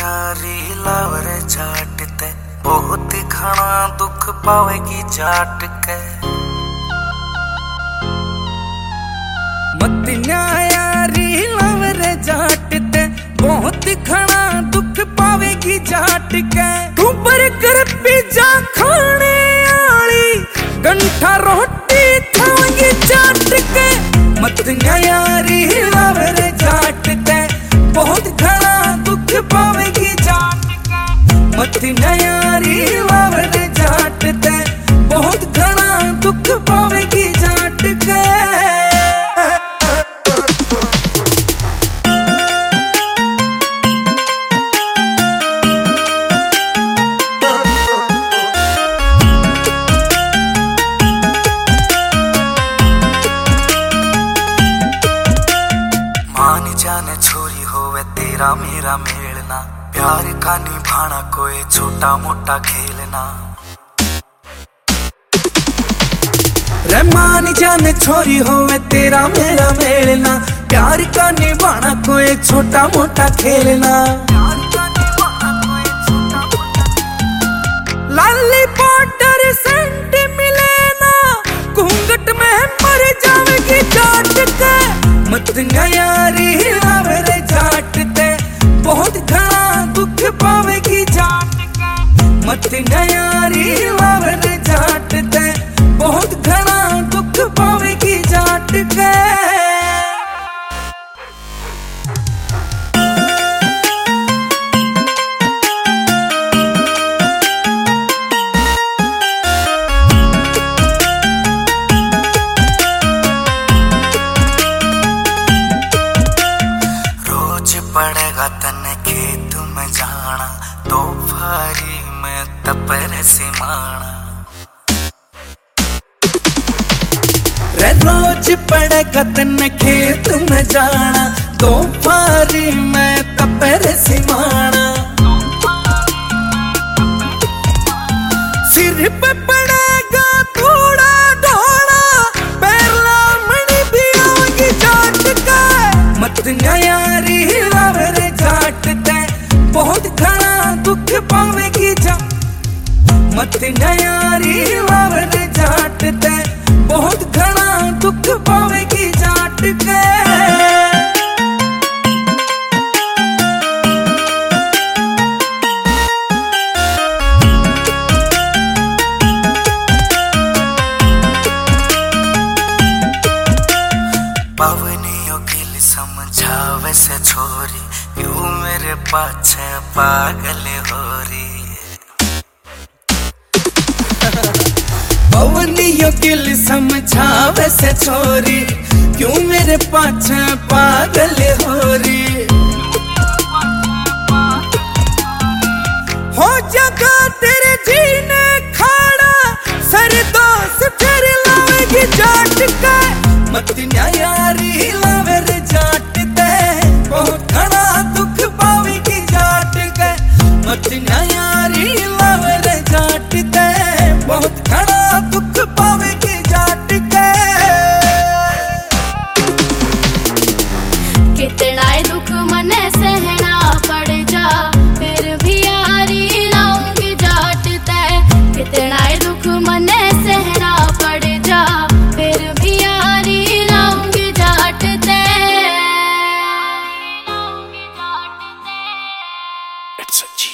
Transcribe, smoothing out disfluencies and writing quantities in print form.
यारी लावरे जाट ते बहुत घना दुख पावेगी जाट के। मतिया यारी लावरे जाट ते बहुत घना दुख पावेगी जाट के। तू बर्गर पिज्जा खाने आली गंठा रोटी खावेगी जाट के। मतिया यारी लावरे जाट ते बहुत घना दुख पावेगी जाट के। मतिया यारी लावरे जाट ते बहुत घना दुख पावेगी जाट के। जाने छोरी होवे तेरा मेरा मेलना, प्यार का निभाना कोई छोटा मोटा खेलना। रहमान जाने छोरी होवे तेरा मेरा मेलना, प्यार का निभाना कोई छोटा मोटा खेलना। लाली पाउडर सेंट मिले ना, घूंघट में मर जावेगी जाट के। मतिया यारी लावरे जाट ते बहुत घना दुख पावेगी जाट के। मतिया यारी लावरे जाट ते बहुत घना दुख पावेगी जाट के। पड़ेगा तने खेत में जाना, दोपहरी में तपर से माना। रोज पड़ेगा तने खेत में जाना, दोपहरी में तपर से माना। सिर पे पड़ेगा थोड़ा ढोला, पैरला मणि भी आवेगी जाट का। मतिया यारी लावरे जाट ते बहुत घना दुख पावेगी जाट। मतिया यारी लावरे जाट ते बहुत घना दुख पावेगी जाट के। पवनियों गिल समझावे से छोरी, क्यों मेरे पाछे पागल हो रही। पवनियों गिल समझावे से छोरी, क्यों मेरे पाछे पागल हो रही। हो जगा तेरे जीने खाड़ा, सर दोस्त फिर लावेगी जाट का। मतिया यारी लावरे जाट ते बहुत घना दुख पावेगी जाट के। मतिया यारी लावरे जाट ते बहुत घना दुख पावेगी जाट के। कितना दुख मने सहना पड़ जा, फिर भी यारी लाऊंगी जाट ते। कितना दुख मने सहना पड़ जा, फिर भी यारी लाऊंगी जाट ते। It's a